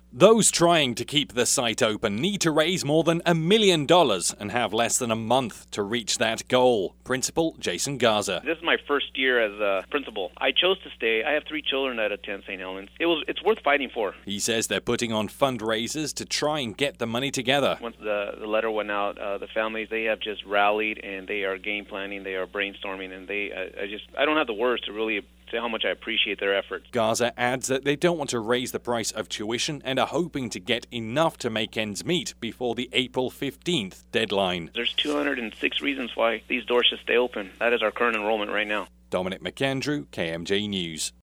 Those trying to keep the site open need to raise more than $1 million and have less than a month to reach that goal. Principal Jason Garza. This is my first year as a principal. I chose to stay. I have 3 children that attend St. Helens. It's worth fighting for. He says they're putting on fundraisers to try and get the money together. Once the letter went out, the families, they have just rallied and they are game planning, they are brainstorming, and I don't have the words to really say how much I appreciate their effort. Garza adds that they don't want to raise the price of tuition and are hoping to get enough to make ends meet before the April 15th deadline. There's 206 reasons why these doors should stay open. That is our current enrollment right now. Dominic McAndrew, KMJ News.